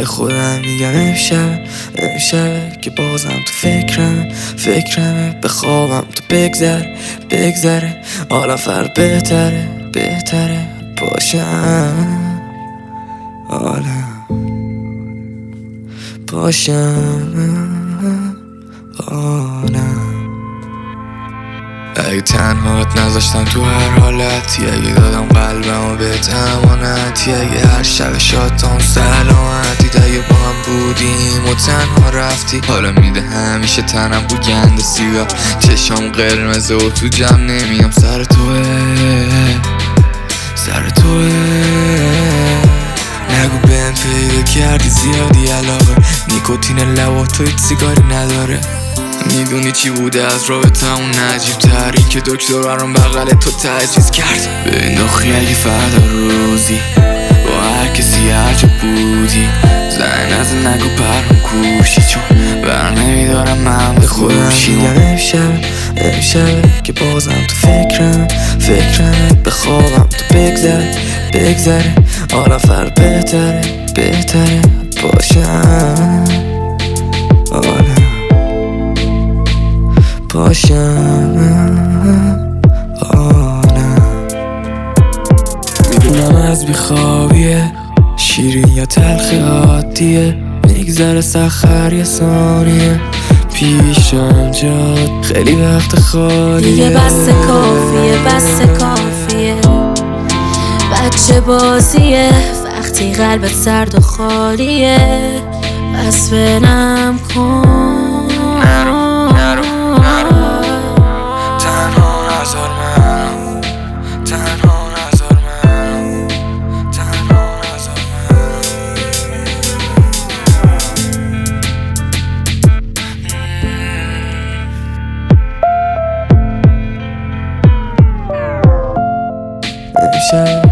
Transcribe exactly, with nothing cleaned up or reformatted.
به خودم میگم امشب امشب که بازم تو فکرم فکرمه به خوابم تو بگذر بگذره حالا فر بهتره بهتره باشم حالا باشم حالا اگه تنهات نذاشتم تو هر حالتی، اگه دادم قلبمو به امانتی، اگه هر شب شادتان سلامتی، اگه با هم بودیم و تنها رفتی، حالا میده همیشه تنم بو گند سیگار، چشام قرمزه و تو جمع نمیام. سر توه سر توه نگو بهم پیدا کردی زیادی علاقه، نیکوتین لبا تو هیچ سیگاری نداره. میدونی چی بوده از رابطمون نجیب تر، این که دکتر برام بغل تو تجویز کرد. ببین دخی اگه فردا روزی با هر کسی هرجا بودی زنگ نزن نگو پرم کوشی، چون بر نمیدارم من به خوشی. میگم امشب امشب که بازم تو فکرم فکرم به خوابم تو بگذر بگذره حالا فر بهتره بهتره باشم حالا باشم حالا. میدونم از بیخوابیه شیرین یا تلخ عادیه، میگذره سخر یه ثانیه پیشم جاد خیلی وقت خالیه. دیگه بس کافیه بس کافیه بچه بازیه وقتی قلبت سرد و خالیه، بس بنم کن نرو نرو نرو تنها نذار من تنها نذار من تنها نذار من. امشب